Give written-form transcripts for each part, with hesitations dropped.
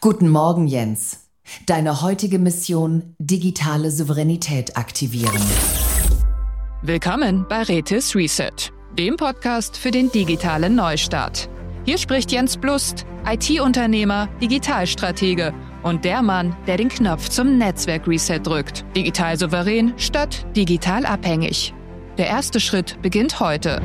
Guten Morgen, Jens. Deine heutige Mission: digitale Souveränität aktivieren. Willkommen bei Rätis Reset, dem Podcast für den digitalen Neustart. Hier spricht Jens Blust, IT-Unternehmer, Digitalstratege und der Mann, der den Knopf zum Netzwerk-Reset drückt. Digital souverän statt digital abhängig. Der erste Schritt beginnt heute.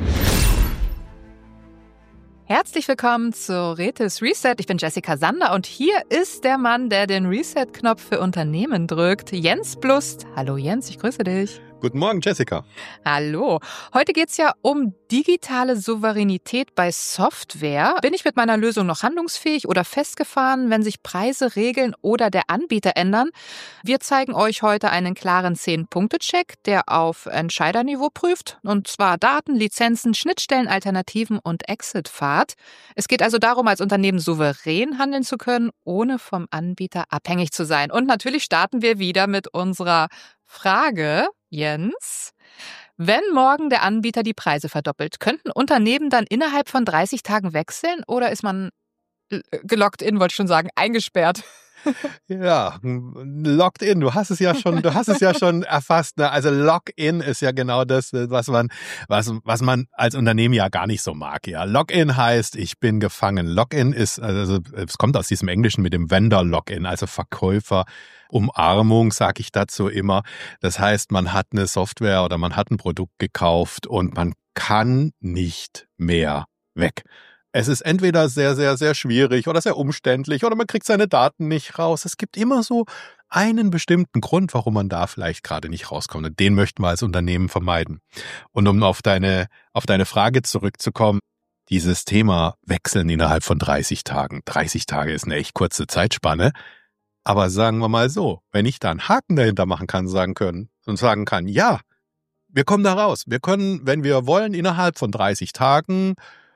Herzlich willkommen zu Rätis Reset. Ich bin Jessica Sander und hier ist der Mann, der den Reset-Knopf für Unternehmen drückt, Jens Blust. Hallo Jens, ich grüße dich. Guten Morgen, Jessica. Hallo. Heute geht's ja um digitale Souveränität bei Software. Bin ich mit meiner Lösung noch handlungsfähig oder festgefahren, wenn sich Preise, Regeln oder der Anbieter ändern? Wir zeigen euch heute einen klaren 10-Punkte-Check, der auf Entscheiderniveau prüft. Und zwar Daten, Lizenzen, Schnittstellen, Alternativen und Exit-Pfad. Es geht also darum, als Unternehmen souverän handeln zu können, ohne vom Anbieter abhängig zu sein. Und natürlich starten wir wieder mit unserer Frage, Jens. Wenn morgen der Anbieter die Preise verdoppelt, könnten Unternehmen dann innerhalb von 30 Tagen wechseln oder ist man gelockt in, wollte ich schon sagen, eingesperrt? Ja, locked in. Du hast es ja schon erfasst. Ne? Also Lock-in ist ja genau das, was man als Unternehmen ja gar nicht so mag. Ja, Lock-in heißt, ich bin gefangen. Lock-in ist, also es kommt aus diesem Englischen mit dem Vendor Lock-in, also Verkäufer-Umarmung, sage ich dazu immer. Das heißt, man hat eine Software oder man hat ein Produkt gekauft und man kann nicht mehr weg. Es ist entweder sehr, sehr, sehr schwierig oder sehr umständlich oder man kriegt seine Daten nicht raus. Es gibt immer so einen bestimmten Grund, warum man da vielleicht gerade nicht rauskommt. Und den möchten wir als Unternehmen vermeiden. Und um auf deine Frage zurückzukommen, dieses Thema Wechseln innerhalb von 30 Tagen. 30 Tage ist eine echt kurze Zeitspanne. Aber sagen wir mal so, wenn ich da einen Haken dahinter machen kann, sagen kann, ja, wir kommen da raus. Wir können, wenn wir wollen, innerhalb von 30 Tagen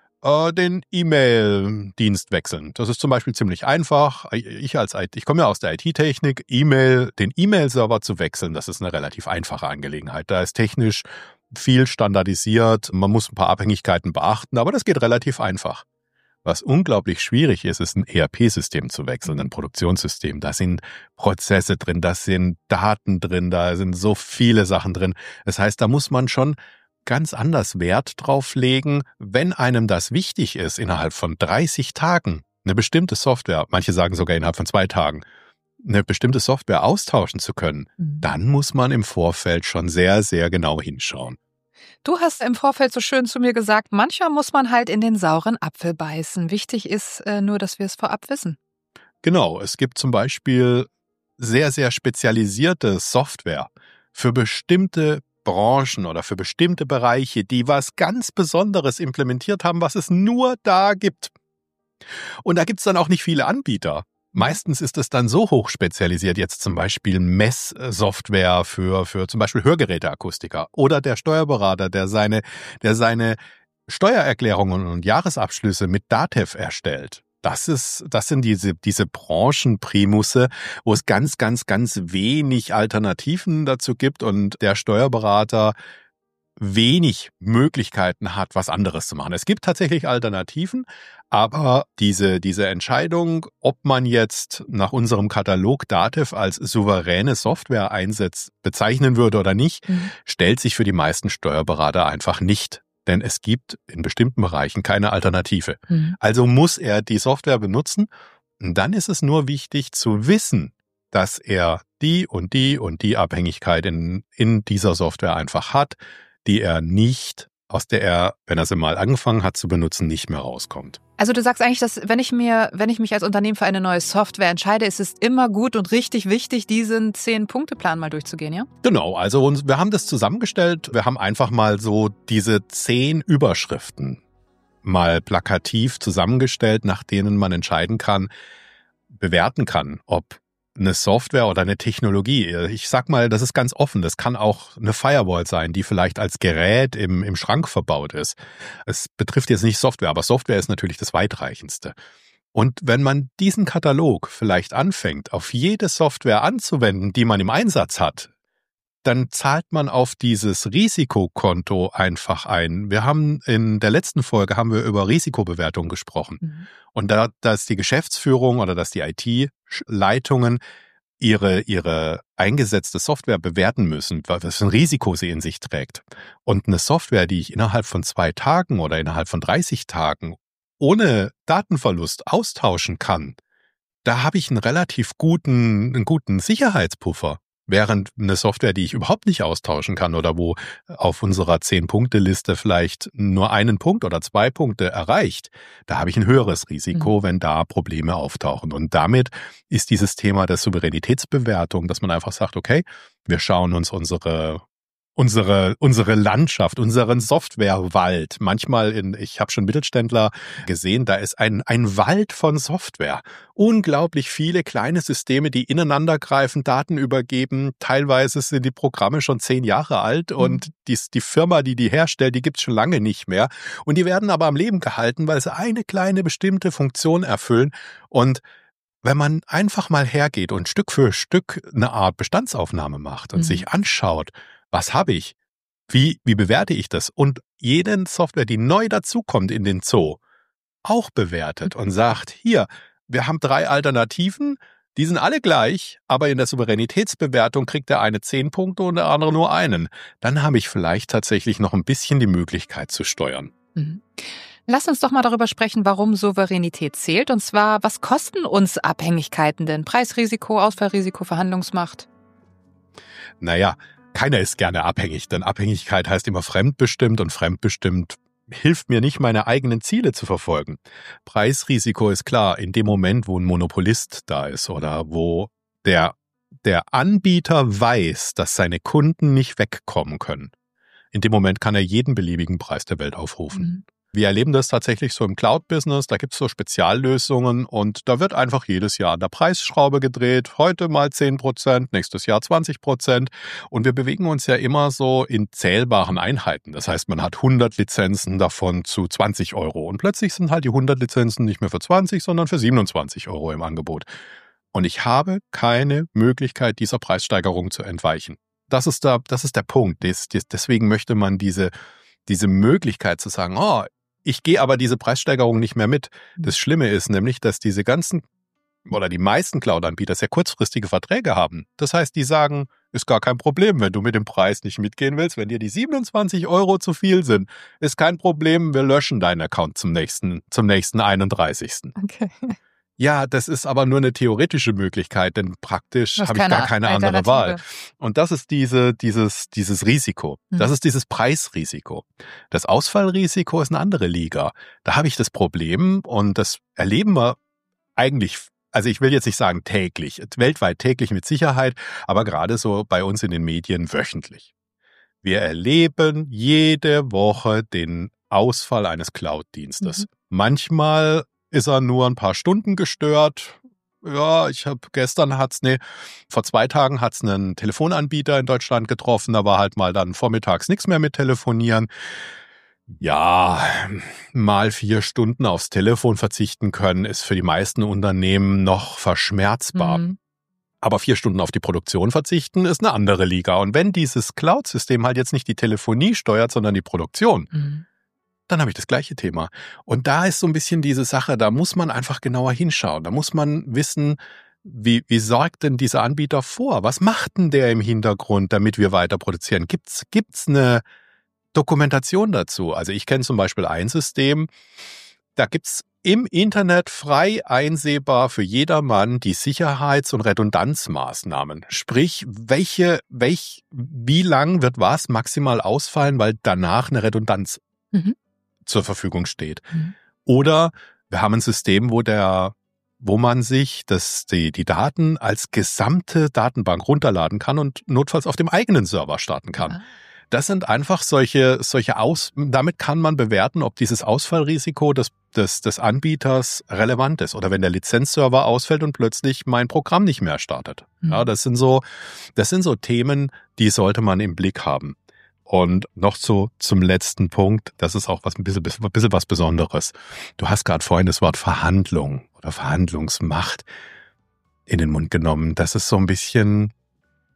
den E-Mail-Dienst wechseln. Das ist zum Beispiel ziemlich einfach. Ich komme ja aus der IT-Technik, den E-Mail-Server zu wechseln, das ist eine relativ einfache Angelegenheit. Da ist technisch viel standardisiert, man muss ein paar Abhängigkeiten beachten, aber das geht relativ einfach. Was unglaublich schwierig ist, ist ein ERP-System zu wechseln, ein Produktionssystem. Da sind Prozesse drin, da sind Daten drin, da sind so viele Sachen drin. Das heißt, da muss man schon ganz anders Wert drauf legen, wenn einem das wichtig ist, innerhalb von 30 Tagen eine bestimmte Software, manche sagen sogar innerhalb von 2 Tagen, eine bestimmte Software austauschen zu können, dann muss man im Vorfeld schon sehr, sehr genau hinschauen. Du hast im Vorfeld so schön zu mir gesagt, manchmal muss man halt in den sauren Apfel beißen. Wichtig ist nur, dass wir es vorab wissen. Genau, es gibt zum Beispiel sehr, sehr spezialisierte Software für bestimmte Branchen oder für bestimmte Bereiche, die was ganz Besonderes implementiert haben, was es nur da gibt. Und da gibt es dann auch nicht viele Anbieter. Meistens ist es dann so hoch spezialisiert, jetzt zum Beispiel Messsoftware für zum Beispiel Hörgeräteakustiker oder der Steuerberater, der seine Steuererklärungen und Jahresabschlüsse mit DATEV erstellt. Das sind diese Branchenprimusse, wo es ganz, ganz, ganz wenig Alternativen dazu gibt und der Steuerberater wenig Möglichkeiten hat, was anderes zu machen. Es gibt tatsächlich Alternativen, aber diese Entscheidung, ob man jetzt nach unserem Katalog DATEV als souveräne Software bezeichnen würde oder nicht, stellt sich für die meisten Steuerberater einfach nicht. Denn es gibt in bestimmten Bereichen keine Alternative. Also muss er die Software benutzen. Und dann ist es nur wichtig zu wissen, dass er die und die und die Abhängigkeit in dieser Software einfach hat, die er nicht, aus der er, wenn er sie mal angefangen hat zu benutzen, nicht mehr rauskommt. Also du sagst eigentlich, dass wenn ich mich als Unternehmen für eine neue Software entscheide, ist es immer gut und richtig wichtig, diesen 10-Punkte-Plan mal durchzugehen, ja? Genau, also wir haben das zusammengestellt. Wir haben einfach mal so diese 10 Überschriften mal plakativ zusammengestellt, nach denen man bewerten kann, ob eine Software oder eine Technologie, ich sag mal, das ist ganz offen, das kann auch eine Firewall sein, die vielleicht als Gerät im Schrank verbaut ist. Es betrifft jetzt nicht Software, aber Software ist natürlich das weitreichendste. Und wenn man diesen Katalog vielleicht anfängt, auf jede Software anzuwenden, die man im Einsatz hat, dann zahlt man auf dieses Risikokonto einfach ein. Wir haben in der letzten Folge über Risikobewertung gesprochen. Mhm. Und dass die Geschäftsführung oder dass die IT-Leitungen ihre eingesetzte Software bewerten müssen, was für ein Risiko sie in sich trägt. Und eine Software, die ich innerhalb von 2 Tagen oder innerhalb von 30 Tagen ohne Datenverlust austauschen kann, da habe ich einen relativ guten Sicherheitspuffer. Während eine Software, die ich überhaupt nicht austauschen kann oder wo auf unserer 10-Punkte-Liste vielleicht nur 1 Punkt oder 2 Punkte erreicht, da habe ich ein höheres Risiko, wenn da Probleme auftauchen. Und damit ist dieses Thema der Souveränitätsbewertung, dass man einfach sagt, okay, wir schauen uns unsere Landschaft, unseren Softwarewald. Manchmal ich habe schon Mittelständler gesehen, da ist ein Wald von Software. Unglaublich viele kleine Systeme, die ineinander greifen, Daten übergeben. Teilweise sind die Programme schon 10 Jahre alt und die Firma, die herstellt, die gibt's schon lange nicht mehr. Und die werden aber am Leben gehalten, weil sie eine kleine bestimmte Funktion erfüllen. Und wenn man einfach mal hergeht und Stück für Stück eine Art Bestandsaufnahme macht und sich anschaut, was habe ich? Wie bewerte ich das? Und jede Software, die neu dazukommt in den Zoo, auch bewertet und sagt, hier, wir haben 3 Alternativen, die sind alle gleich, aber in der Souveränitätsbewertung kriegt der eine 10 Punkte und der andere nur 1. Dann habe ich vielleicht tatsächlich noch ein bisschen die Möglichkeit zu steuern. Lass uns doch mal darüber sprechen, warum Souveränität zählt. Und zwar, was kosten uns Abhängigkeiten denn? Preisrisiko, Ausfallrisiko, Verhandlungsmacht? Naja, keiner ist gerne abhängig, denn Abhängigkeit heißt immer fremdbestimmt und fremdbestimmt hilft mir nicht, meine eigenen Ziele zu verfolgen. Preisrisiko ist klar, in dem Moment, wo ein Monopolist da ist oder wo der Anbieter weiß, dass seine Kunden nicht wegkommen können. In dem Moment kann er jeden beliebigen Preis der Welt aufrufen. Wir erleben das tatsächlich so im Cloud-Business, da gibt es so Speziallösungen und da wird einfach jedes Jahr an der Preisschraube gedreht, heute mal 10%, nächstes Jahr 20% und wir bewegen uns ja immer so in zählbaren Einheiten. Das heißt, man hat 100 Lizenzen davon zu 20 € und plötzlich sind halt die 100 Lizenzen nicht mehr für 20, sondern für 27 € im Angebot. Und ich habe keine Möglichkeit, dieser Preissteigerung zu entweichen. Das ist der Punkt. Deswegen möchte man diese Möglichkeit zu sagen, ich gehe aber diese Preissteigerung nicht mehr mit. Das Schlimme ist nämlich, dass diese ganzen oder die meisten Cloud-Anbieter sehr kurzfristige Verträge haben. Das heißt, die sagen, ist gar kein Problem, wenn du mit dem Preis nicht mitgehen willst. Wenn dir die 27 € zu viel sind, ist kein Problem, wir löschen deinen Account zum nächsten 31. Okay. Ja, das ist aber nur eine theoretische Möglichkeit, denn praktisch habe ich gar keine andere Wahl. Und das ist dieses Risiko. Das ist dieses Preisrisiko. Das Ausfallrisiko ist eine andere Liga. Da habe ich das Problem und das erleben wir eigentlich, also ich will jetzt nicht sagen täglich, weltweit täglich mit Sicherheit, aber gerade so bei uns in den Medien wöchentlich. Wir erleben jede Woche den Ausfall eines Cloud-Dienstes. Manchmal ist er nur ein paar Stunden gestört. Ja, vor 2 Tagen hat's einen Telefonanbieter in Deutschland getroffen, da war halt mal dann vormittags nichts mehr mit Telefonieren. Ja, mal 4 Stunden aufs Telefon verzichten können, ist für die meisten Unternehmen noch verschmerzbar. Aber 4 Stunden auf die Produktion verzichten, ist eine andere Liga. Und wenn dieses Cloud-System halt jetzt nicht die Telefonie steuert, sondern die Produktion, dann habe ich das gleiche Thema. Und da ist so ein bisschen diese Sache, da muss man einfach genauer hinschauen. Da muss man wissen, wie sorgt denn dieser Anbieter vor? Was macht denn der im Hintergrund, damit wir weiter produzieren? Gibt's eine Dokumentation dazu? Also ich kenne zum Beispiel ein System, da gibt's im Internet frei einsehbar für jedermann die Sicherheits- und Redundanzmaßnahmen. Sprich, wie lang wird was maximal ausfallen, weil danach eine Redundanz zur Verfügung steht. Oder wir haben ein System, wo man sich die Daten als gesamte Datenbank runterladen kann und notfalls auf dem eigenen Server starten kann. Das sind einfach damit kann man bewerten, ob dieses Ausfallrisiko des Anbieters relevant ist oder wenn der Lizenzserver ausfällt und plötzlich mein Programm nicht mehr startet. Ja, das sind so Themen, die sollte man im Blick haben. Und noch zum letzten Punkt, das ist auch ein bisschen was Besonderes. Du hast gerade vorhin das Wort Verhandlung oder Verhandlungsmacht in den Mund genommen. Das ist so ein bisschen,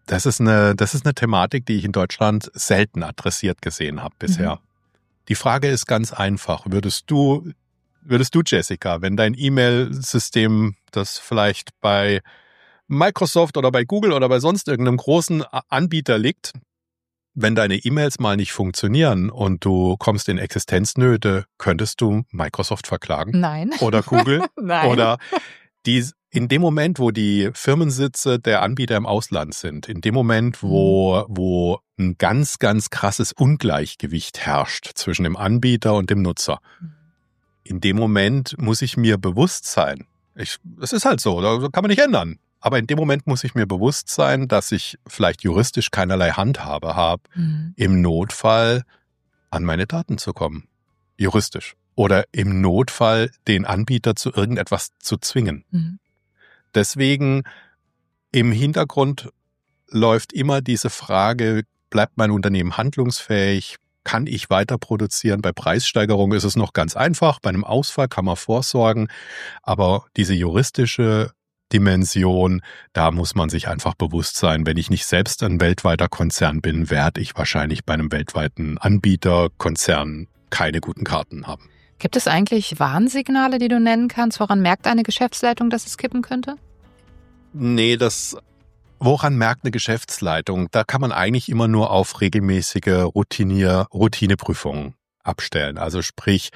Das ist eine Thematik, die ich in Deutschland selten adressiert gesehen habe bisher. Die Frage ist ganz einfach. Würdest du, Jessica, wenn dein E-Mail-System, das vielleicht bei Microsoft oder bei Google oder bei sonst irgendeinem großen Anbieter liegt, wenn deine E-Mails mal nicht funktionieren und du kommst in Existenznöte, könntest du Microsoft verklagen? Nein. Oder Google? Nein. Oder in dem Moment, wo die Firmensitze der Anbieter im Ausland sind, in dem Moment, wo ein ganz, ganz krasses Ungleichgewicht herrscht zwischen dem Anbieter und dem Nutzer, in dem Moment muss ich mir bewusst sein, es ist halt so, da kann man nicht ändern, aber in dem Moment muss ich mir bewusst sein, dass ich vielleicht juristisch keinerlei Handhabe habe, im Notfall an meine Daten zu kommen. Juristisch. Oder im Notfall den Anbieter zu irgendetwas zu zwingen. Deswegen im Hintergrund läuft immer diese Frage, bleibt mein Unternehmen handlungsfähig? Kann ich weiter produzieren? Bei Preissteigerungen ist es noch ganz einfach. Bei einem Ausfall kann man vorsorgen. Aber diese juristische Dimension, da muss man sich einfach bewusst sein. Wenn ich nicht selbst ein weltweiter Konzern bin, werde ich wahrscheinlich bei einem weltweiten Anbieterkonzern keine guten Karten haben. Gibt es eigentlich Warnsignale, die du nennen kannst? Woran merkt eine Geschäftsleitung, dass es kippen könnte? Nee, woran merkt eine Geschäftsleitung? Da kann man eigentlich immer nur auf regelmäßige Routineprüfungen abstellen. Also sprich,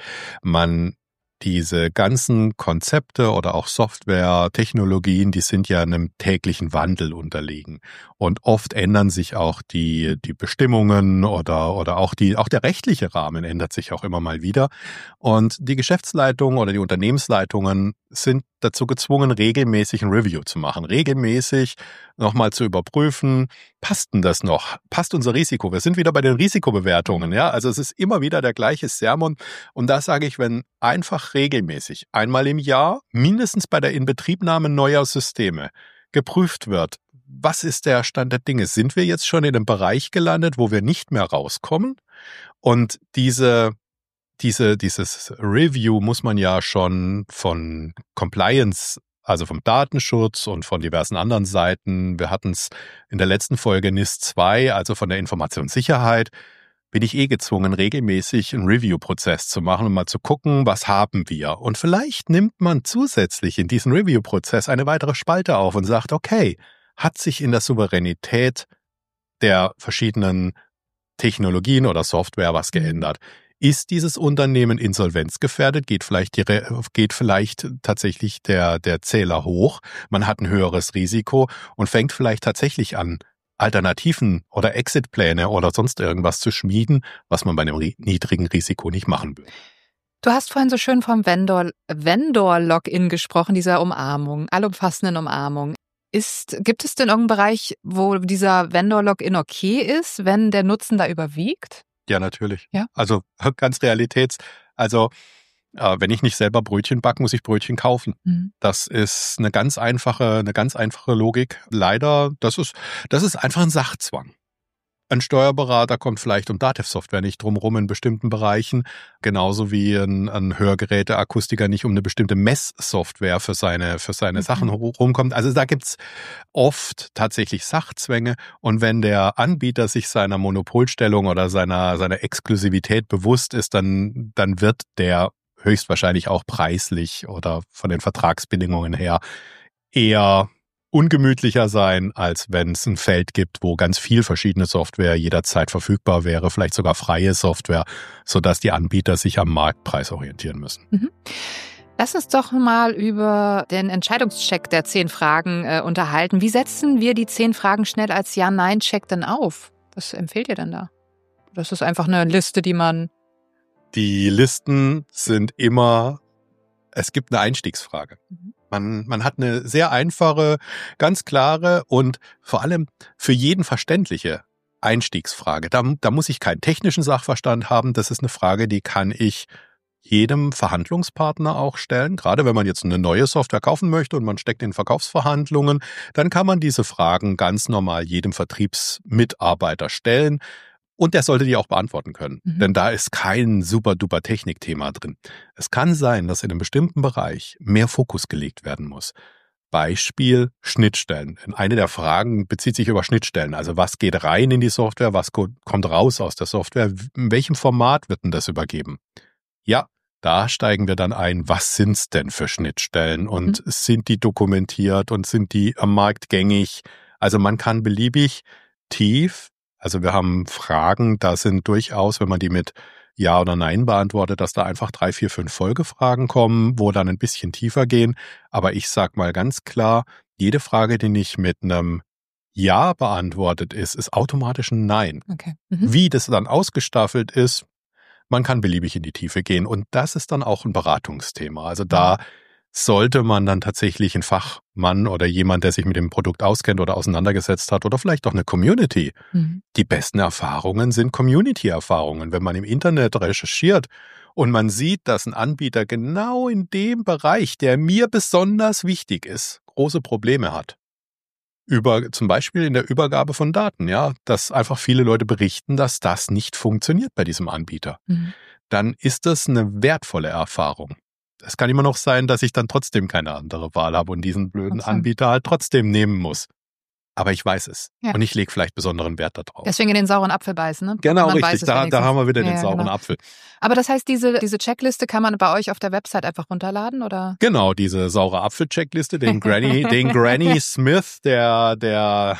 diese ganzen Konzepte oder auch Software, Technologien, die sind ja einem täglichen Wandel unterlegen. Und oft ändern sich auch die Bestimmungen oder auch der rechtliche Rahmen ändert sich auch immer mal wieder. Und die Geschäftsleitungen oder die Unternehmensleitungen sind dazu gezwungen, regelmäßig ein Review zu machen, regelmäßig nochmal zu überprüfen, passt denn das noch? Passt unser Risiko? Wir sind wieder bei den Risikobewertungen, ja? Also es ist immer wieder der gleiche Sermon. Und da sage ich, wenn einfach regelmäßig, einmal im Jahr, mindestens bei der Inbetriebnahme neuer Systeme geprüft wird, was ist der Stand der Dinge? Sind wir jetzt schon in einem Bereich gelandet, wo wir nicht mehr rauskommen? Und dieses Review muss man ja schon von Compliance, also vom Datenschutz und von diversen anderen Seiten, wir hatten es in der letzten Folge NIS 2, also von der Informationssicherheit, bin ich gezwungen, regelmäßig einen Review-Prozess zu machen und mal zu gucken, was haben wir. Und vielleicht nimmt man zusätzlich in diesen Review-Prozess eine weitere Spalte auf und sagt, okay, hat sich in der Souveränität der verschiedenen Technologien oder Software was geändert? Ist dieses Unternehmen insolvenzgefährdet? Geht vielleicht tatsächlich der Zähler hoch? Man hat ein höheres Risiko und fängt vielleicht tatsächlich an, Alternativen oder Exitpläne oder sonst irgendwas zu schmieden, was man bei einem niedrigen Risiko nicht machen will. Du hast vorhin so schön vom Vendor-Login gesprochen, dieser Umarmung, allumfassenden Umarmung. Gibt es denn irgendeinen Bereich, wo dieser Vendor-Login okay ist, wenn der Nutzen da überwiegt? Ja, natürlich. Ja? Also ganz wenn ich nicht selber Brötchen backe, muss ich Brötchen kaufen. Das ist eine ganz einfache Logik. Leider, das ist einfach ein Sachzwang. Ein Steuerberater kommt vielleicht um Datev-Software nicht drumherum in bestimmten Bereichen, genauso wie ein Hörgeräteakustiker nicht um eine bestimmte Messsoftware für seine Sachen rumkommt. Also da gibt's oft tatsächlich Sachzwänge und wenn der Anbieter sich seiner Monopolstellung oder seiner Exklusivität bewusst ist, dann wird der höchstwahrscheinlich auch preislich oder von den Vertragsbedingungen her eher ungemütlicher sein, als wenn es ein Feld gibt, wo ganz viel verschiedene Software jederzeit verfügbar wäre, vielleicht sogar freie Software, sodass die Anbieter sich am Marktpreis orientieren müssen. Lass uns doch mal über den Entscheidungscheck der 10 Fragen unterhalten. Wie setzen wir die 10 Fragen schnell als Ja-Nein-Check denn auf? Was empfehlt ihr denn da? Das ist einfach eine Liste, Die Listen sind immer, es gibt eine Einstiegsfrage. Man hat eine sehr einfache, ganz klare und vor allem für jeden verständliche Einstiegsfrage. Da muss ich keinen technischen Sachverstand haben. Das ist eine Frage, die kann ich jedem Verhandlungspartner auch stellen. Gerade wenn man jetzt eine neue Software kaufen möchte und man steckt in Verkaufsverhandlungen, dann kann man diese Fragen ganz normal jedem Vertriebsmitarbeiter stellen. Und der sollte die auch beantworten können, denn da ist kein super-duper Technikthema drin. Es kann sein, dass in einem bestimmten Bereich mehr Fokus gelegt werden muss. Beispiel Schnittstellen. Eine der Fragen bezieht sich über Schnittstellen. Also was geht rein in die Software, was kommt raus aus der Software, in welchem Format wird denn das übergeben? Ja, da steigen wir dann ein, was sind's denn für Schnittstellen und sind die dokumentiert und sind die am Markt gängig? Also man kann beliebig tief, also wir haben Fragen, da sind durchaus, wenn man die mit Ja oder Nein beantwortet, dass da einfach 3, 4, 5 Folgefragen kommen, wo dann ein bisschen tiefer gehen. Aber ich sag mal ganz klar, jede Frage, die nicht mit einem Ja beantwortet ist automatisch ein Nein. Okay. Wie das dann ausgestaffelt ist, man kann beliebig in die Tiefe gehen. Und das ist dann auch ein Beratungsthema. Also da sollte man dann tatsächlich ein Fachmann oder jemand, der sich mit dem Produkt auskennt oder auseinandergesetzt hat oder vielleicht auch eine Community. Die besten Erfahrungen sind Community-Erfahrungen. Wenn man im Internet recherchiert und man sieht, dass ein Anbieter genau in dem Bereich, der mir besonders wichtig ist, große Probleme hat. Zum Beispiel in der Übergabe von Daten, ja, dass einfach viele Leute berichten, dass das nicht funktioniert bei diesem Anbieter. Dann ist das eine wertvolle Erfahrung. Es kann immer noch sein, dass ich dann trotzdem keine andere Wahl habe und diesen blöden Anbieter halt trotzdem nehmen muss. Aber ich weiß es. Ja. Und ich lege vielleicht besonderen Wert darauf. Deswegen in den sauren Apfel beißen, ne? Genau, richtig. Da haben wir wieder den sauren Apfel. Aber das heißt, diese Checkliste kann man bei euch auf der Website einfach runterladen, oder? Genau, diese saure Apfel-Checkliste, den Granny Smith der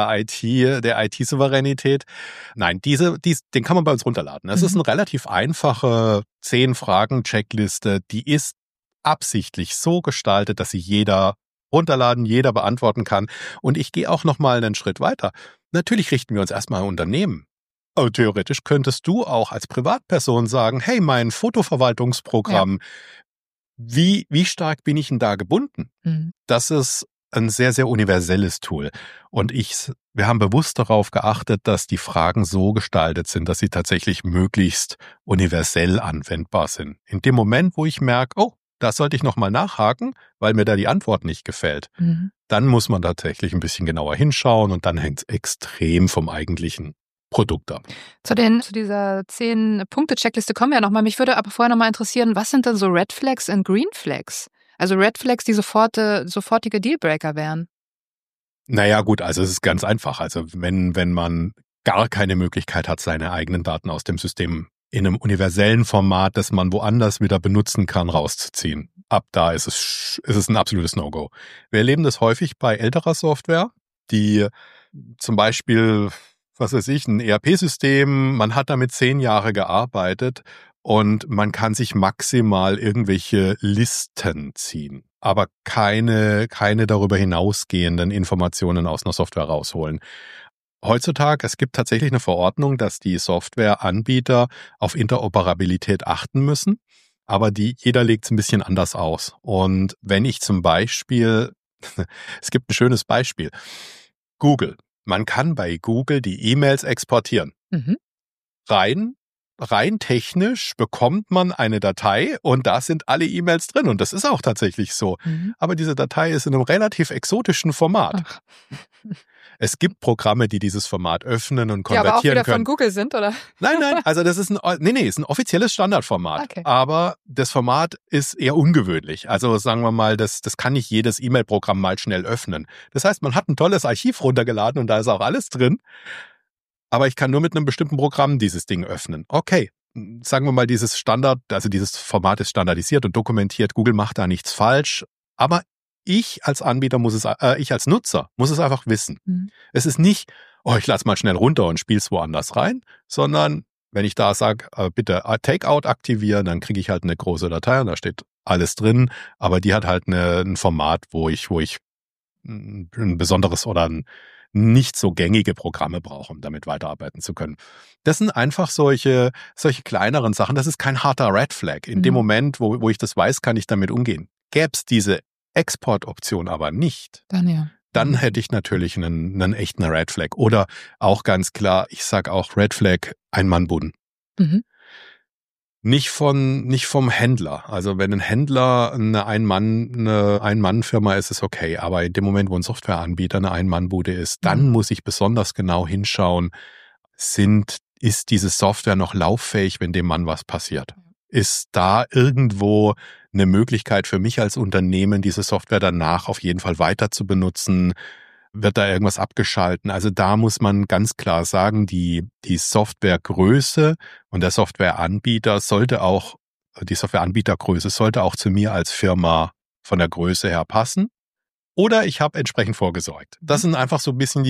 IT-Souveränität. Nein, den kann man bei uns runterladen. Das ist eine relativ einfache 10-Fragen-Checkliste. Die ist absichtlich so gestaltet, dass sie jeder runterladen, jeder beantworten kann. Und ich gehe auch noch mal einen Schritt weiter. Natürlich richten wir uns erstmal an Unternehmen. Aber theoretisch könntest du auch als Privatperson sagen, hey, mein Fotoverwaltungsprogramm, wie stark bin ich denn da gebunden? Das ist ein sehr, sehr universelles Tool. Und wir haben bewusst darauf geachtet, dass die Fragen so gestaltet sind, dass sie tatsächlich möglichst universell anwendbar sind. In dem Moment, wo ich merke, oh, da sollte ich nochmal nachhaken, weil mir da die Antwort nicht gefällt. Dann muss man tatsächlich ein bisschen genauer hinschauen und dann hängt es extrem vom eigentlichen Produkt ab. Zu dieser 10-Punkte-Checkliste kommen wir ja nochmal. Mich würde aber vorher nochmal interessieren, was sind denn so Red Flags und Green Flags? Also Red Flags, die sofortige Dealbreaker wären. Naja gut, also es ist ganz einfach. Also wenn man gar keine Möglichkeit hat, seine eigenen Daten aus dem System in einem universellen Format, das man woanders wieder benutzen kann, rauszuziehen. Ab da ist es ein absolutes No-Go. Wir erleben das häufig bei älterer Software, die zum Beispiel, was weiß ich, ein ERP-System, man hat damit 10 Jahre gearbeitet und man kann sich maximal irgendwelche Listen ziehen, aber keine darüber hinausgehenden Informationen aus einer Software rausholen. Heutzutage, es gibt tatsächlich eine Verordnung, dass die Softwareanbieter auf Interoperabilität achten müssen, aber jeder legt es ein bisschen anders aus. Und wenn ich zum Beispiel, es gibt ein schönes Beispiel, Google. Man kann bei Google die E-Mails exportieren. Rein technisch bekommt man eine Datei und da sind alle E-Mails drin und das ist auch tatsächlich so. Aber diese Datei ist in einem relativ exotischen Format. Ach. Es gibt Programme, die dieses Format öffnen und konvertieren aber auch wieder können. von Google sind, oder? Nein, also das ist ist ein offizielles Standardformat. Okay. Aber das Format ist eher ungewöhnlich. Also sagen wir mal, das kann nicht jedes E-Mail-Programm mal schnell öffnen. Das heißt, man hat ein tolles Archiv runtergeladen und da ist auch alles drin. Aber ich kann nur mit einem bestimmten Programm dieses Ding öffnen. Okay, sagen wir mal, dieses Format ist standardisiert und dokumentiert. Google macht da nichts falsch. Aber ich als Anbieter ich als Nutzer muss es einfach wissen. Es ist nicht, ich lasse mal schnell runter und spiele es woanders rein, sondern wenn ich da sage, bitte Takeout aktivieren, dann kriege ich halt eine große Datei und da steht alles drin, aber die hat halt ein Format, wo ich ein besonderes oder ein nicht so gängige Programme brauche, um damit weiterarbeiten zu können. Das sind einfach solche kleineren Sachen. Das ist kein harter Red Flag. In dem Moment, wo ich das weiß, kann ich damit umgehen. Gäbe es diese Exportoption aber nicht, dann hätte ich natürlich einen echten Red Flag. Oder auch ganz klar, ich sage auch Red Flag, Ein-Mann-Buden. Nicht vom Händler. Also wenn ein Händler eine Ein-Mann-Firma ist, ist okay. Aber in dem Moment, wo ein Softwareanbieter eine Ein-Mann-Bude ist, dann muss ich besonders genau hinschauen, ist diese Software noch lauffähig, wenn dem Mann was passiert. ist da irgendwo eine Möglichkeit für mich als Unternehmen, diese Software danach auf jeden Fall weiter zu benutzen? Wird da irgendwas abgeschalten? Also da muss man ganz klar sagen, die Softwaregröße und der Softwareanbietergröße sollte auch zu mir als Firma von der Größe her passen. Oder ich habe entsprechend vorgesorgt. Das sind einfach so ein bisschen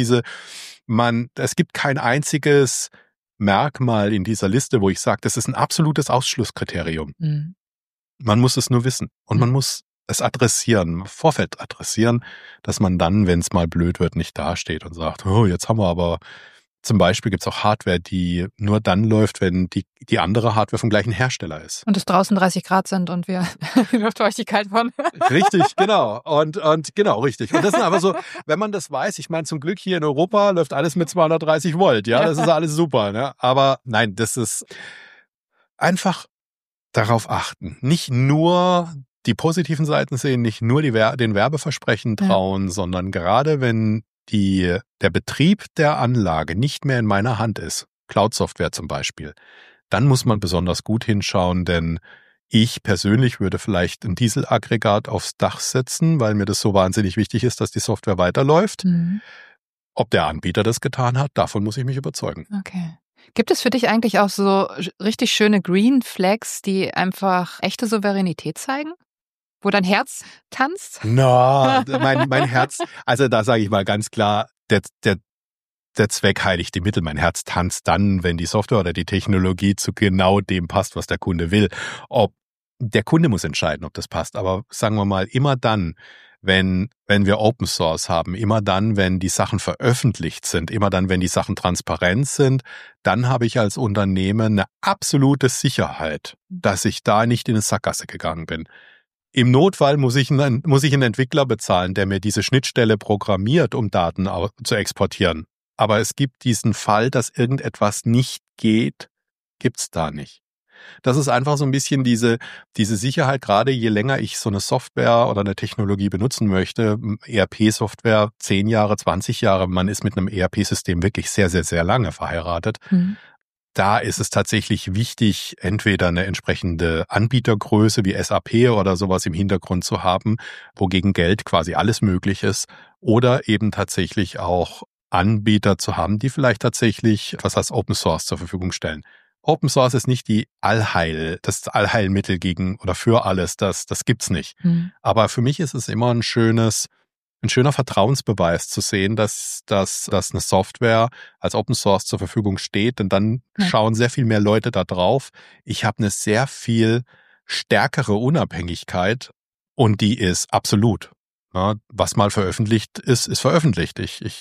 es gibt kein einziges Merkmal in dieser Liste, wo ich sage, das ist ein absolutes Ausschlusskriterium. Mhm. Man muss es nur wissen und man muss es adressieren, im Vorfeld adressieren, dass man dann, wenn es mal blöd wird, nicht dasteht und sagt, oh, jetzt haben wir aber, zum Beispiel gibt es auch Hardware, die nur dann läuft, wenn die andere Hardware vom gleichen Hersteller ist. Und es draußen 30 Grad sind und wir die Luftfeuchtigkeit von. Richtig, genau. Und genau, richtig. Und das ist aber so, wenn man das weiß, ich meine, zum Glück hier in Europa läuft alles mit 230 Volt, ja, das ist alles super, ne? Aber nein, das ist einfach darauf achten. Nicht nur die positiven Seiten sehen, nicht nur den Werbeversprechen trauen, sondern gerade wenn der Betrieb der Anlage nicht mehr in meiner Hand ist, Cloud-Software zum Beispiel, dann muss man besonders gut hinschauen, denn ich persönlich würde vielleicht ein Dieselaggregat aufs Dach setzen, weil mir das so wahnsinnig wichtig ist, dass die Software weiterläuft. Mhm. Ob der Anbieter das getan hat, davon muss ich mich überzeugen. Okay. Gibt es für dich eigentlich auch so richtig schöne Green Flags, die einfach echte Souveränität zeigen? Wo dein Herz tanzt? No, mein Herz, also da sage ich mal ganz klar, der Zweck heiligt die Mittel. Mein Herz tanzt dann, wenn die Software oder die Technologie zu genau dem passt, was der Kunde will. Der Kunde muss entscheiden, ob das passt. Aber sagen wir mal, immer dann, wenn wir Open Source haben, immer dann, wenn die Sachen veröffentlicht sind, immer dann, wenn die Sachen transparent sind, dann habe ich als Unternehmen eine absolute Sicherheit, dass ich da nicht in eine Sackgasse gegangen bin. Im Notfall muss ich einen Entwickler bezahlen, der mir diese Schnittstelle programmiert, um Daten zu exportieren. Aber es gibt diesen Fall, dass irgendetwas nicht geht, gibt's da nicht. Das ist einfach so ein bisschen diese Sicherheit, gerade je länger ich so eine Software oder eine Technologie benutzen möchte, ERP-Software 10 Jahre, 20 Jahre, man ist mit einem ERP-System wirklich sehr, sehr, sehr lange verheiratet. Mhm. Da ist es tatsächlich wichtig, entweder eine entsprechende Anbietergröße wie SAP oder sowas im Hintergrund zu haben, wogegen Geld quasi alles möglich ist, oder eben tatsächlich auch Anbieter zu haben, die vielleicht tatsächlich etwas als Open Source zur Verfügung stellen. Open Source ist nicht das Allheilmittel gegen oder für alles, das gibt's nicht. Mhm. Aber für mich ist es immer ein schöner Vertrauensbeweis zu sehen, dass eine Software als Open Source zur Verfügung steht, denn dann schauen sehr viel mehr Leute da drauf. Ich habe eine sehr viel stärkere Unabhängigkeit und die ist absolut. Ja, was mal veröffentlicht ist veröffentlicht.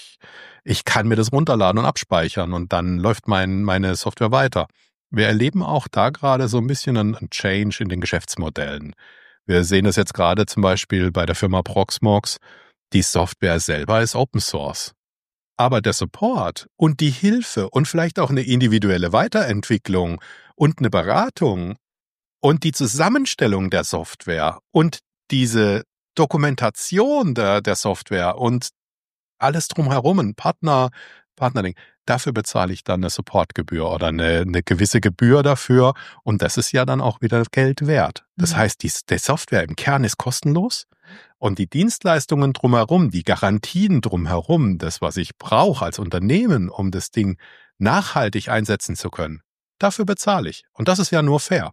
Ich kann mir das runterladen und abspeichern und dann läuft meine Software weiter. Wir erleben auch da gerade so ein bisschen einen Change in den Geschäftsmodellen. Wir sehen das jetzt gerade zum Beispiel bei der Firma Proxmox. Die Software selber ist Open Source. Aber der Support und die Hilfe und vielleicht auch eine individuelle Weiterentwicklung und eine Beratung und die Zusammenstellung der Software und diese Dokumentation der Software und alles drumherum, ein Partnerding, dafür bezahle ich dann eine Supportgebühr oder eine gewisse Gebühr dafür und das ist ja dann auch wieder Geld wert. Das heißt, die Software im Kern ist kostenlos und die Dienstleistungen drumherum, die Garantien drumherum, das, was ich brauche als Unternehmen, um das Ding nachhaltig einsetzen zu können, dafür bezahle ich. Und das ist ja nur fair.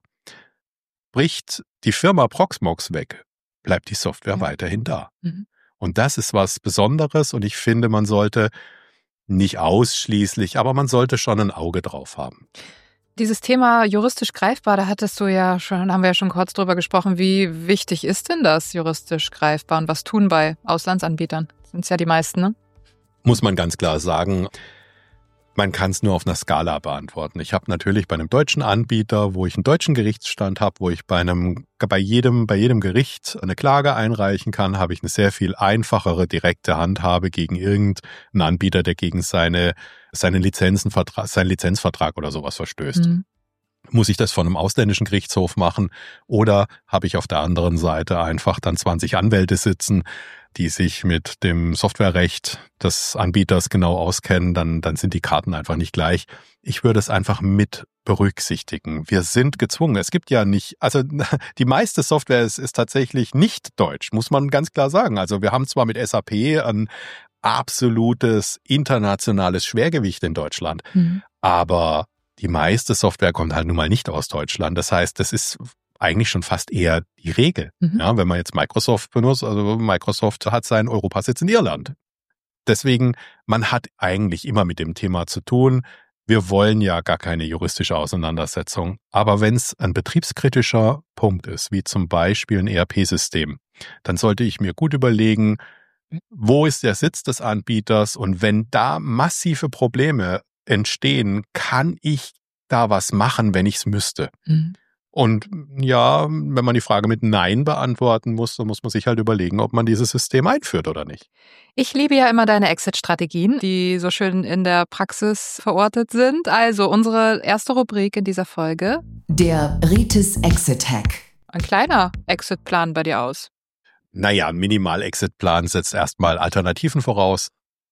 Bricht die Firma Proxmox weg, bleibt die Software weiterhin da. Mhm. Und das ist was Besonderes und ich finde, man sollte nicht ausschließlich, aber man sollte schon ein Auge drauf haben. Dieses Thema juristisch greifbar, da haben wir ja schon kurz drüber gesprochen. Wie wichtig ist denn das juristisch greifbar und was tun bei Auslandsanbietern? Das sind es ja die meisten, ne? Muss man ganz klar sagen, man kann es nur auf einer Skala beantworten. Ich habe natürlich bei einem deutschen Anbieter, wo ich einen deutschen Gerichtsstand habe, wo ich bei jedem Gericht eine Klage einreichen kann, habe ich eine sehr viel einfachere, direkte Handhabe gegen irgendeinen Anbieter, der gegen seinen Lizenzvertrag oder sowas verstößt. Mhm. Muss ich das von einem ausländischen Gerichtshof machen oder habe ich auf der anderen Seite einfach dann 20 Anwälte sitzen, die sich mit dem Softwarerecht des Anbieters genau auskennen, dann sind die Karten einfach nicht gleich. Ich würde es einfach mit berücksichtigen. Wir sind gezwungen. Es gibt ja nicht, also die meiste Software ist tatsächlich nicht deutsch, muss man ganz klar sagen. Also wir haben zwar mit SAP ein absolutes internationales Schwergewicht in Deutschland, aber die meiste Software kommt halt nun mal nicht aus Deutschland. Das heißt, das ist eigentlich schon fast eher die Regel. Ja, wenn man jetzt Microsoft benutzt, also Microsoft hat seinen Europasitz in Irland. Deswegen, man hat eigentlich immer mit dem Thema zu tun. Wir wollen ja gar keine juristische Auseinandersetzung. Aber wenn es ein betriebskritischer Punkt ist, wie zum Beispiel ein ERP-System, dann sollte ich mir gut überlegen, wo ist der Sitz des Anbieters, und wenn da massive Probleme entstehen, kann ich da was machen, wenn ich es müsste? Und ja, wenn man die Frage mit Nein beantworten muss, dann muss man sich halt überlegen, ob man dieses System einführt oder nicht. Ich liebe ja immer deine Exit-Strategien, die so schön in der Praxis verortet sind. Also unsere erste Rubrik in dieser Folge. Der Ritis Exit-Hack. Ein kleiner Exit-Plan bei dir aus. Naja, ein Minimal-Exit-Plan setzt erstmal Alternativen voraus.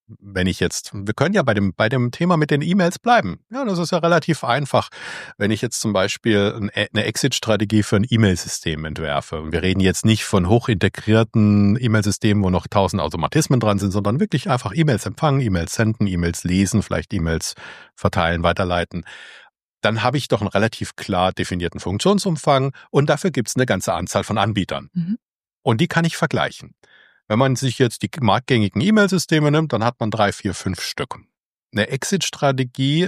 Wir können ja bei dem Thema mit den E-Mails bleiben. Ja, das ist ja relativ einfach. Wenn ich jetzt zum Beispiel eine Exit-Strategie für ein E-Mail-System entwerfe, und wir reden jetzt nicht von hochintegrierten E-Mail-Systemen, wo noch 1000 Automatismen dran sind, sondern wirklich einfach E-Mails empfangen, E-Mails senden, E-Mails lesen, vielleicht E-Mails verteilen, weiterleiten, dann habe ich doch einen relativ klar definierten Funktionsumfang, und dafür gibt es eine ganze Anzahl von Anbietern. Und die kann ich vergleichen. Wenn man sich jetzt die marktgängigen E-Mail-Systeme nimmt, dann hat man 3, 4, 5 Stück. Eine Exit-Strategie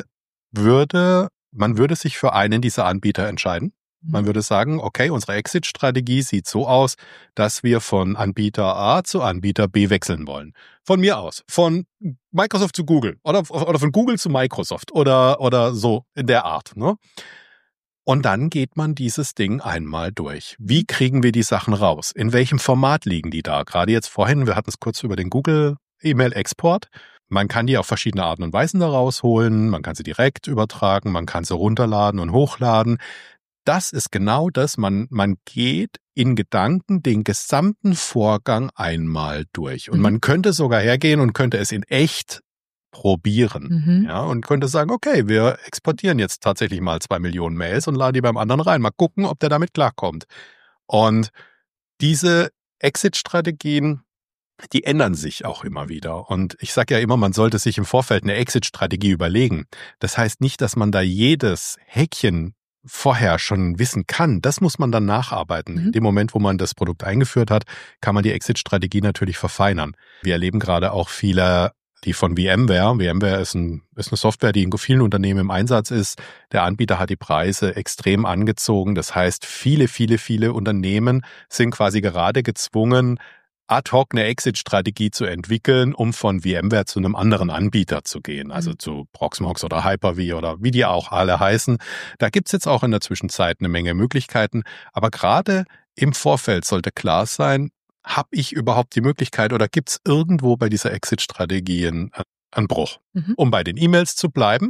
man würde sich für einen dieser Anbieter entscheiden. Man würde sagen, okay, unsere Exit-Strategie sieht so aus, dass wir von Anbieter A zu Anbieter B wechseln wollen. Von mir aus. Von Microsoft zu Google oder von Google zu Microsoft oder so in der Art, ne? Und dann geht man dieses Ding einmal durch. Wie kriegen wir die Sachen raus? In welchem Format liegen die da? Gerade jetzt vorhin, wir hatten es kurz über den Google E-Mail-Export. Man kann die auf verschiedene Arten und Weisen da rausholen. Man kann sie direkt übertragen, man kann sie runterladen und hochladen. Das ist genau das. Man geht in Gedanken den gesamten Vorgang einmal durch. Und man könnte sogar hergehen und könnte es in echt probieren, ja, und könnte sagen, okay, wir exportieren jetzt tatsächlich mal 2 Millionen Mails und laden die beim anderen rein. Mal gucken, ob der damit klarkommt. Und diese Exit-Strategien, die ändern sich auch immer wieder. Und ich sage ja immer, man sollte sich im Vorfeld eine Exit-Strategie überlegen. Das heißt nicht, dass man da jedes Häkchen vorher schon wissen kann. Das muss man dann nacharbeiten. In dem Moment, wo man das Produkt eingeführt hat, kann man die Exit-Strategie natürlich verfeinern. Wir erleben gerade auch viele, die von VMware. VMware ist eine Software, die in vielen Unternehmen im Einsatz ist. Der Anbieter hat die Preise extrem angezogen. Das heißt, viele Unternehmen sind quasi gerade gezwungen, ad hoc eine Exit-Strategie zu entwickeln, um von VMware zu einem anderen Anbieter zu gehen. Also zu Proxmox oder Hyper-V oder wie die auch alle heißen. Da gibt's jetzt auch in der Zwischenzeit eine Menge Möglichkeiten. Aber gerade im Vorfeld sollte klar sein, habe ich überhaupt die Möglichkeit oder gibt es irgendwo bei dieser Exit-Strategie einen Bruch? Um bei den E-Mails zu bleiben,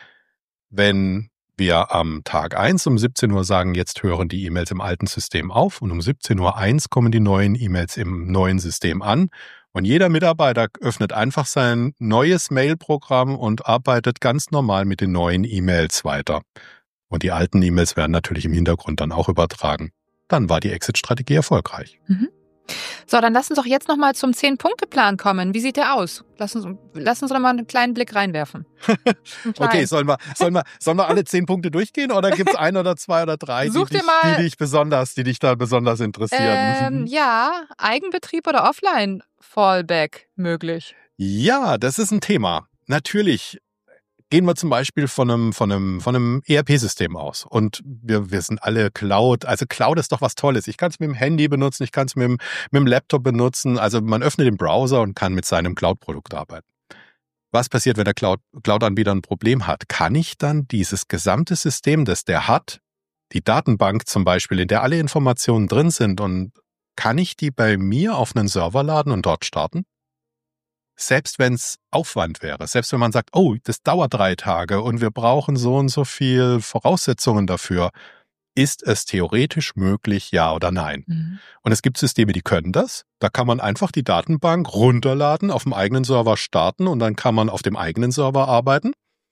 wenn wir am Tag 1 um 17 Uhr sagen, jetzt hören die E-Mails im alten System auf und um 17:01 Uhr kommen die neuen E-Mails im neuen System an und jeder Mitarbeiter öffnet einfach sein neues Mail-Programm und arbeitet ganz normal mit den neuen E-Mails weiter. Und die alten E-Mails werden natürlich im Hintergrund dann auch übertragen. Dann war die Exit-Strategie erfolgreich. So, dann lass uns doch jetzt nochmal zum 10-Punkte-Plan kommen. Wie sieht der aus? Lass uns doch mal einen kleinen Blick reinwerfen. Okay, sollen wir alle 10 Punkte durchgehen oder gibt es 1 oder 2 oder 3, die dich da besonders interessieren? Ja, Eigenbetrieb oder Offline-Fallback möglich? Ja, das ist ein Thema. Natürlich. Gehen wir zum Beispiel von einem ERP-System aus und wir sind alle Cloud. Also Cloud ist doch was Tolles. Ich kann es mit dem Handy benutzen, ich kann es mit dem Laptop benutzen. Also man öffnet den Browser und kann mit seinem Cloud-Produkt arbeiten. Was passiert, wenn der Cloud-Anbieter ein Problem hat? Kann ich dann dieses gesamte System, das der hat, die Datenbank zum Beispiel, in der alle Informationen drin sind, und kann ich die bei mir auf einen Server laden und dort starten? selbst wenn es Aufwand wäre, selbst wenn man sagt, oh, das dauert 3 Tage und wir brauchen so und so viel Voraussetzungen dafür, ist es theoretisch möglich, ja oder nein? Mhm. Und es gibt Systeme, die können das. Da kann man einfach die Datenbank runterladen, auf dem eigenen Server starten und dann kann man auf dem eigenen Server arbeiten.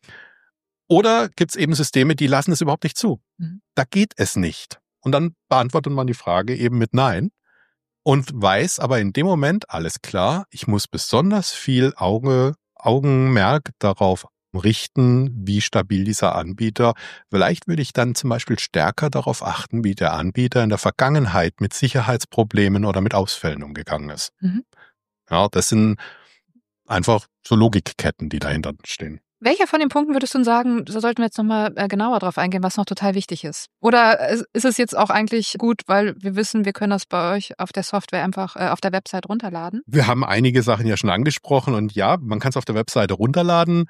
Oder gibt es eben Systeme, die lassen es überhaupt nicht zu. Mhm. Da geht es nicht. Und dann beantwortet man die Frage eben mit Nein und weiß aber in dem Moment, alles klar, ich muss besonders viel Augenmerk darauf richten, wie stabil dieser Anbieter. Vielleicht würde ich dann zum Beispiel stärker darauf achten, wie der Anbieter in der Vergangenheit mit Sicherheitsproblemen oder mit Ausfällen umgegangen ist. Mhm. Ja, das sind einfach so Logikketten, die dahinter stehen. Welcher von den Punkten würdest du sagen, da sollten wir jetzt nochmal genauer drauf eingehen, was noch total wichtig ist? Oder ist es jetzt auch eigentlich gut, weil wir wissen, wir können das bei euch auf der Software einfach auf der Website runterladen? Wir haben einige Sachen ja schon angesprochen und ja, man kann es auf der Webseite runterladen.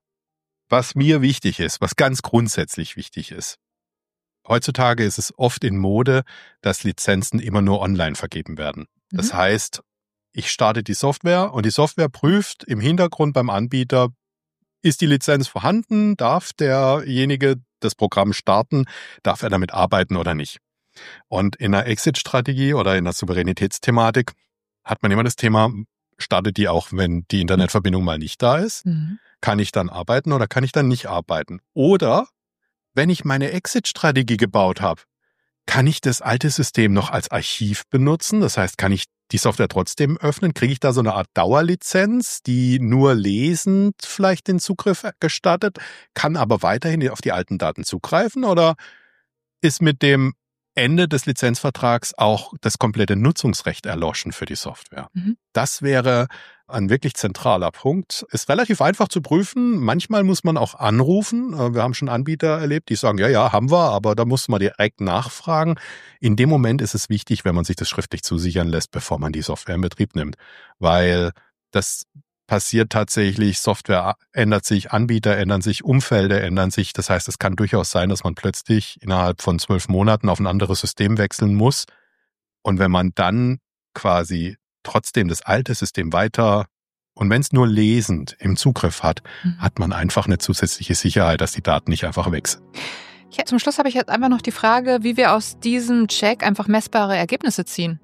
Was mir wichtig ist, was ganz grundsätzlich wichtig ist. Heutzutage ist es oft in Mode, dass Lizenzen immer nur online vergeben werden. Das heißt, ich starte die Software und die Software prüft im Hintergrund beim Anbieter, ist die Lizenz vorhanden? Darf derjenige das Programm starten? Darf er damit arbeiten oder nicht? Und in einer Exit-Strategie oder in einer Souveränitätsthematik hat man immer das Thema, startet die auch, wenn die Internetverbindung mal nicht da ist? Mhm. Kann ich dann arbeiten oder kann ich dann nicht arbeiten? Oder wenn ich meine Exit-Strategie gebaut habe, kann ich das alte System noch als Archiv benutzen? Das heißt, kann ich die Software trotzdem öffnen? Kriege ich da so eine Art Dauerlizenz, die nur lesend vielleicht den Zugriff gestattet, kann aber weiterhin auf die alten Daten zugreifen? Oder ist mit dem Ende des Lizenzvertrags auch das komplette Nutzungsrecht erloschen für die Software? Mhm. Das wäre ein wirklich zentraler Punkt. Ist relativ einfach zu prüfen. Manchmal muss man auch anrufen. Wir haben schon Anbieter erlebt, die sagen, ja, haben wir, aber da muss man direkt nachfragen. In dem Moment ist es wichtig, wenn man sich das schriftlich zusichern lässt, bevor man die Software in Betrieb nimmt. Weil das passiert tatsächlich, Software ändert sich, Anbieter ändern sich, Umfelder ändern sich. Das heißt, es kann durchaus sein, dass man plötzlich innerhalb von 12 Monaten auf ein anderes System wechseln muss. Und wenn man dann quasi trotzdem das alte System weiter und wenn es nur lesend im Zugriff hat, hat man einfach eine zusätzliche Sicherheit, dass die Daten nicht einfach weg sind. Ja, zum Schluss habe ich jetzt einfach noch die Frage, wie wir aus diesem Check einfach messbare Ergebnisse ziehen.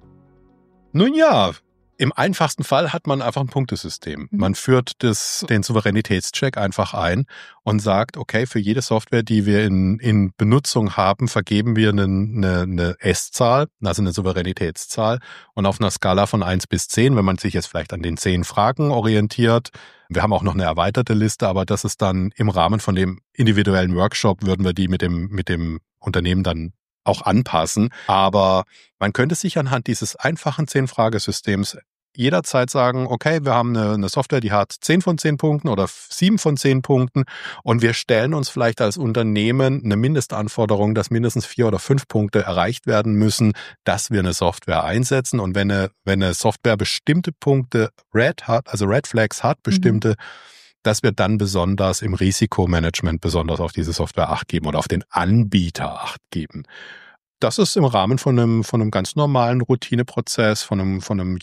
Nun ja, im einfachsten Fall hat man einfach ein Punktesystem. Man führt den Souveränitätscheck einfach ein und sagt, okay, für jede Software, die wir in Benutzung haben, vergeben wir eine S-Zahl, also eine Souveränitätszahl. Und auf einer Skala von 1 bis 10, wenn man sich jetzt vielleicht an den 10 Fragen orientiert, wir haben auch noch eine erweiterte Liste, aber das ist dann im Rahmen von dem individuellen Workshop, würden wir die mit dem Unternehmen dann auch anpassen. Aber man könnte sich anhand dieses einfachen 10-Fragesystems jederzeit sagen, okay, wir haben eine Software, die hat 10 von 10 Punkten oder 7 von 10 Punkten und wir stellen uns vielleicht als Unternehmen eine Mindestanforderung, dass mindestens 4 oder 5 Punkte erreicht werden müssen, dass wir eine Software einsetzen. Und wenn eine Software bestimmte Punkte Red Flags hat, bestimmte, dass wir dann besonders im Risikomanagement besonders auf diese Software Acht geben oder auf den Anbieter Acht geben. Das ist im Rahmen von einem ganz normalen Routineprozess, von einem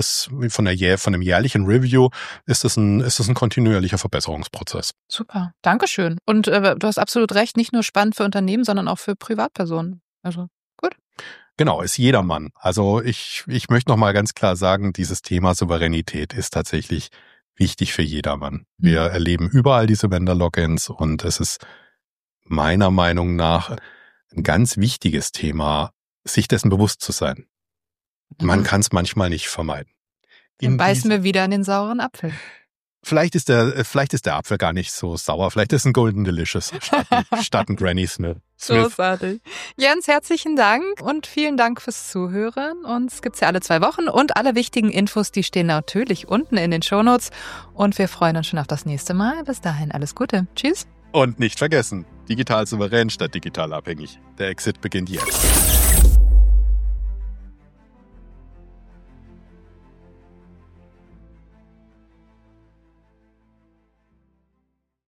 jährlichen Review, ist es ein kontinuierlicher Verbesserungsprozess. Super, Dankeschön. Und du hast absolut recht, nicht nur spannend für Unternehmen, sondern auch für Privatpersonen. Also gut. Genau, ist jedermann. Also ich möchte noch mal ganz klar sagen, dieses Thema Souveränität ist tatsächlich wichtig für jedermann. Wir erleben überall diese Vendor-Logins und es ist meiner Meinung nach ein ganz wichtiges Thema, sich dessen bewusst zu sein. Man kann es manchmal nicht vermeiden. Dann beißen wir wieder in den sauren Apfel. Vielleicht ist der Apfel gar nicht so sauer. Vielleicht ist ein Golden Delicious statt ein Granny Smith. Großartig. Jens, herzlichen Dank und vielen Dank fürs Zuhören. Uns gibt's ja alle 2 Wochen und alle wichtigen Infos, die stehen natürlich unten in den Shownotes. Und wir freuen uns schon auf das nächste Mal. Bis dahin alles Gute. Tschüss. Und nicht vergessen, digital souverän statt digital abhängig. Der Exit beginnt jetzt.